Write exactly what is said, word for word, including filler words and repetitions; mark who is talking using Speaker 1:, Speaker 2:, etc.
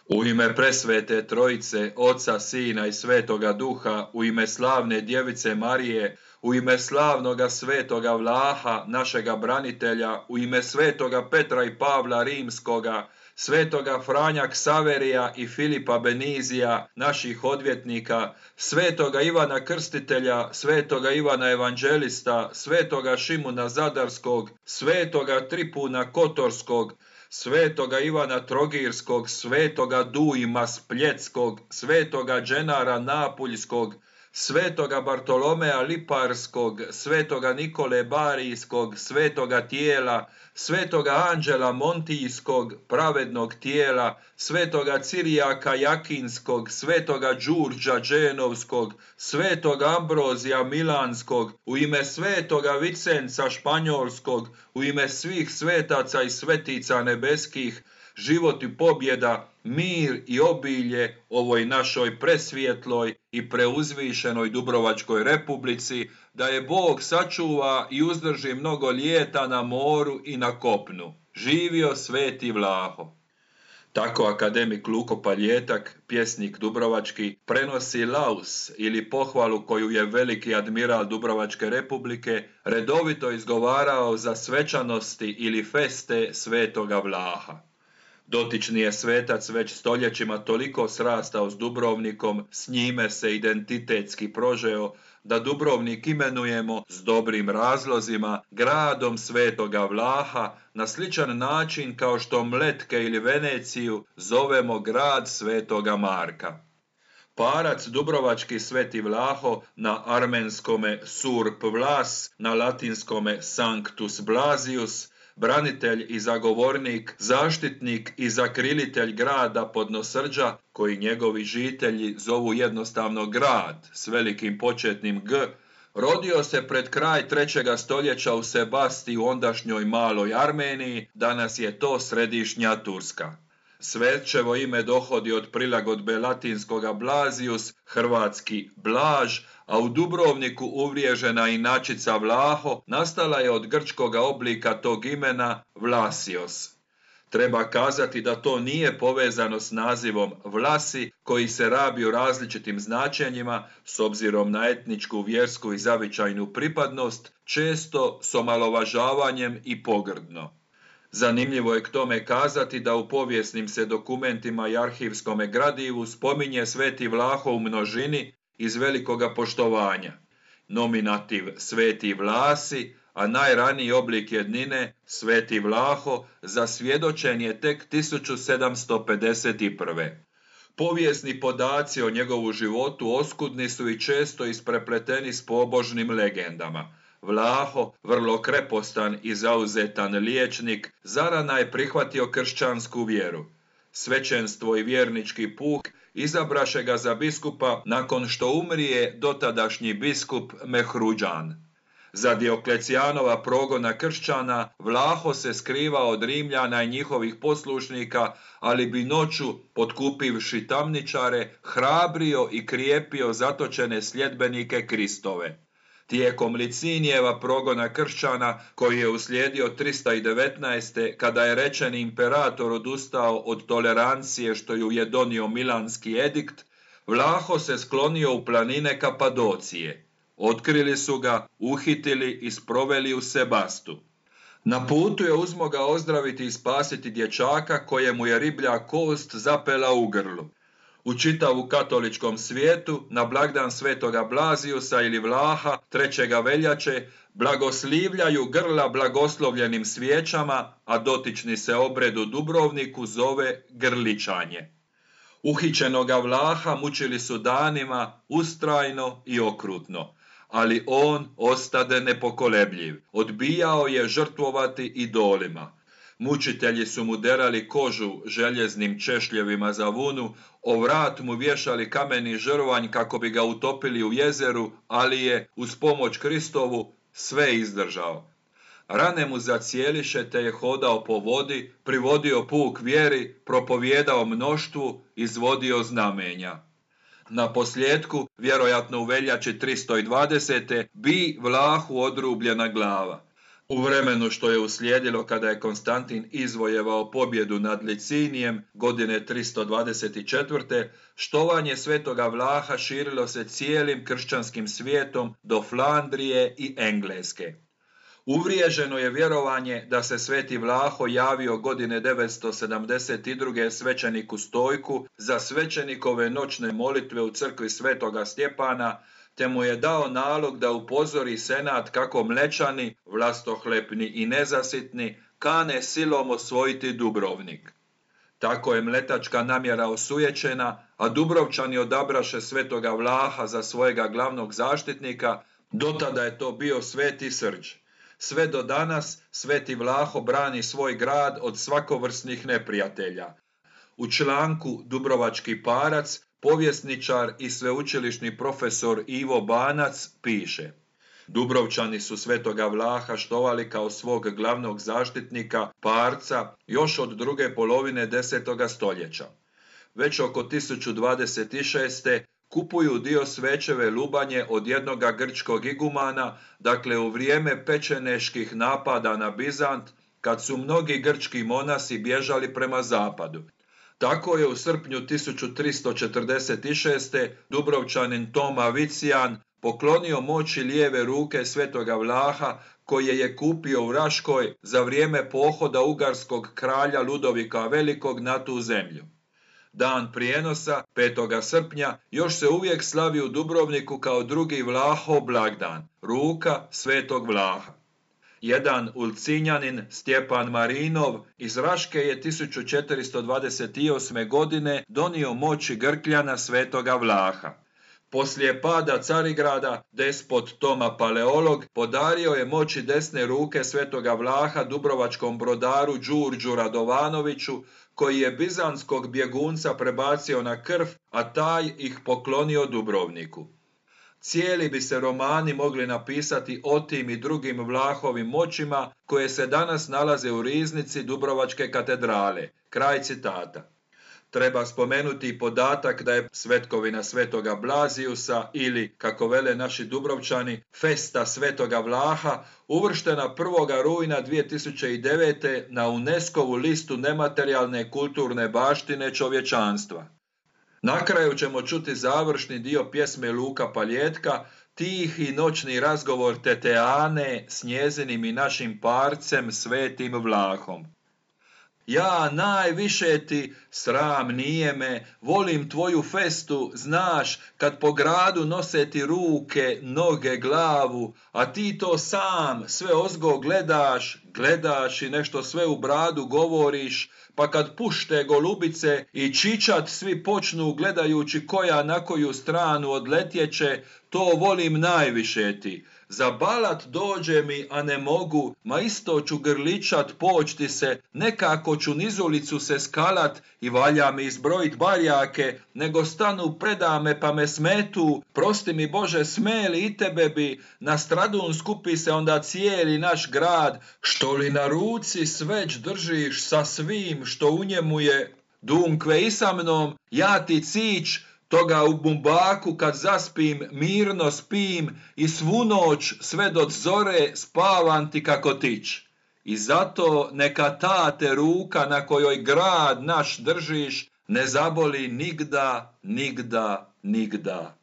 Speaker 1: U ime presvete Trojice, Oca, Sina i Svetoga Duha, u ime slavne Djevice Marije, u ime slavnoga svetoga Vlaha, našega branitelja, u ime svetoga Petra i Pavla Rimskoga, svetoga Franja Ksaverija i Filipa Benizija, naših odvjetnika, svetoga Ivana Krstitelja, svetoga Ivana Evanđelista, svetoga Šimuna Zadarskog, svetoga Tripuna Kotorskog, svetoga Ivana Trogirskog, svetoga Dujma Spljetskog, svetoga Dženara Napuljskog, svetoga Bartolomea Liparskog, svetoga Nikole Barijskog, svetoga Tijela, svetoga Anđela Montijskog, pravednog tijela, svetoga Cirijaka Jakinskog, svetoga Đurđa Dženovskog, svetoga Ambrozija Milanskog, u ime svetoga Vicenca Španjolskog, u ime svih svetaca i svetica nebeskih, život i pobjeda, mir i obilje ovoj našoj presvjetloj i preuzvišenoj Dubrovačkoj republici, da je Bog sačuva i uzdrži mnogo ljeta na moru i na kopnu. Živio sveti Vlaho. Tako akademik Luko Paljetak, pjesnik dubrovački, prenosi laus ili pohvalu koju je veliki admiral Dubrovačke republike redovito izgovarao za svečanosti ili feste svetoga Vlaha. Dotični je svetac već stoljećima toliko srastao s Dubrovnikom, s njime se identitetski prožeo, da Dubrovnik imenujemo s dobrim razlozima gradom svetoga Vlaha, na sličan način kao što Mletke ili Veneciju zovemo grad svetoga Marka. Parac dubrovački sveti Vlaho, na armenskome Surp Vlas, na latinskome Sanctus Blasius, branitelj i zagovornik, zaštitnik i zakrilitelj grada Podnosrđa, koji njegovi žitelji zovu jednostavno grad s velikim početnim G, rodio se pred kraj trećega stoljeća u Sebastiji u ondašnjoj Maloj Armeniji, danas je to središnja Turska. Svetčevo ime dohodi od prilagodbe latinskoga Blasius, hrvatski Blaž, a u Dubrovniku uvriježena inačica Vlaho nastala je od grčkoga oblika tog imena Vlasios. Treba kazati da to nije povezano s nazivom Vlasi, koji se rabi u različitim značenjima s obzirom na etničku, vjersku i zavičajnu pripadnost, često s omalovažavanjem i pogrdno. Zanimljivo je k tome kazati da u povijesnim se dokumentima i arhivskome gradivu spominje sveti Vlaho u množini iz velikoga poštovanja. Nominativ sveti Vlasi, a najraniji oblik jednine sveti Vlaho zasvjedočen je tek tisuću sedamsto pedeset prve. Povijesni podaci o njegovu životu oskudni su i često isprepleteni s pobožnim legendama. Vlaho, vrlo krepostan i zauzetan liječnik, zarana je prihvatio kršćansku vjeru. Svećenstvo i vjernički puk izabraše ga za biskupa nakon što umrije dotadašnji biskup Mehruđan. Za Dioklecijanova progona kršćana Vlaho se skrivao od Rimljana i njihovih poslušnika, ali bi noću, potkupivši tamničare, hrabrio i krijepio zatočene sljedbenike Kristove. Tijekom Licinijeva progona kršćana, koji je uslijedio trista devetnaeste. kada je rečeni imperator odustao od tolerancije što ju je donio Milanski edikt, Vlaho se sklonio u planine Kapadocije. Otkrili su ga, uhitili i sproveli u Sebastu. Na putu je uzmogao ozdraviti i spasiti dječaka kojemu je riblja kost zapela u grlu. U čitavu katoličkom svijetu, na blagdan svetoga Blazijusa ili Vlaha, trećega veljače, blagoslivljaju grla blagoslovljenim svijećama, a dotični se obred u Dubrovniku zove grličanje. Uhićenoga Vlaha mučili su danima, ustrajno i okrutno, ali on ostade nepokolebljiv, odbijao je žrtvovati idolima. Mučitelji su mu derali kožu željeznim češljevima za vunu, o vrat mu vješali kameni žrvanj kako bi ga utopili u jezeru, ali je, uz pomoć Kristovu, sve izdržao. Rane mu zacijeliše te je hodao po vodi, privodio puk vjeri, propovijedao mnoštvu, izvodio znamenja. Na posljedku, vjerojatno u veljači tristo dvadesete. bi Vlahu odrubljena glava. U vremenu što je uslijedilo kada je Konstantin izvojevao pobjedu nad Licinijem godine tristo dvadeset četvrte. štovanje svetoga Vlaha širilo se cijelim kršćanskim svijetom do Flandrije i Engleske. Uvriježeno je vjerovanje da se sveti Vlaho javio godine devetsto sedamdeset druge svećeniku Stojku za svećenikove noćne molitve u crkvi svetoga Stjepana, te mu je dao nalog da upozori senat kako Mlečani, vlastohlepni i nezasitni, kane silom osvojiti Dubrovnik. Tako je mletačka namjera osujećena, a Dubrovčani odabraše svetoga Vlaha za svojega glavnog zaštitnika, dotada je to bio sveti Srđ. Sve do danas sveti Vlaho brani svoj grad od svakovrsnih neprijatelja. U članku Dubrovački parac povjesničar i sveučilišni profesor Ivo Banac piše: Dubrovčani su svetoga Vlaha štovali kao svog glavnog zaštitnika, parca, još od druge polovine desetoga stoljeća. Već oko tisuću dvadeset šeste. kupuju dio Svećeve Lubanje od jednoga grčkog igumana, dakle u vrijeme pečeneških napada na Bizant, kad su mnogi grčki monasi bježali prema zapadu. Tako je u srpnju tisuću tristo četrdeset šeste. Dubrovčanin Toma Vicijan poklonio moći lijeve ruke svetoga Vlaha, koje je kupio u Raškoj za vrijeme pohoda ugarskog kralja Ludovika Velikog na tu zemlju. Dan prijenosa, petoga srpnja, još se uvijek slavi u Dubrovniku kao drugi Vlahov blagdan, ruka svetog Vlaha. Jedan Ulcinjanin, Stjepan Marinov, iz Raške je tisuću četiristo dvadeset osme. godine donio moći Grkljana svetoga Vlaha. Poslije pada Carigrada, despot Toma Paleolog podario je moći desne ruke svetoga Vlaha dubrovačkom brodaru Đurđu Radovanoviću, koji je bizanskog bjegunca prebacio na Krf, a taj ih poklonio Dubrovniku. Cijeli bi se romani mogli napisati o tim i drugim Vlahovim moćima koje se danas nalaze u riznici Dubrovačke katedrale. Kraj citata. Treba spomenuti i podatak da je svetkovina svetoga Blazijusa ili, kako vele naši Dubrovčani, festa svetoga Vlaha uvrštena prvog rujna dvije tisuće devete. na UNESCO-vu listu nematerijalne kulturne baštine čovječanstva. Na kraju ćemo čuti završni dio pjesme Luka Paljetka, tihi noćni razgovor tete Ane s njezinim i našim parcem svetim Vlahom. Ja najviše ti, sram nije me, volim tvoju festu, znaš, kad po gradu nose ti ruke, noge, glavu, a ti to sam sve ozgo gledaš, gledaš i nešto sve u bradu govoriš, pa kad pušte golubice i čičat svi počnu gledajući koja na koju stranu odletjeće, to volim najviše ti. Za balat dođe mi, a ne mogu, ma isto ću grličat poći se, nekako ću nizulicu se skalat i valja mi izbrojit barjake, nego stanu predame pa me smetu, prosti mi Bože smeli i tebe bi, na stradun skupi se onda cijeli naš grad, što li na ruci sveć držiš sa svim što u njemu je, dunkve i sa mnom, ja ti cić, toga u bumbaku kad zaspim, mirno spim i svu noć sve do zore spavam ti kako tić. I zato neka ta te ruka na kojoj grad naš držiš ne zaboli nigda, nigda, nigda.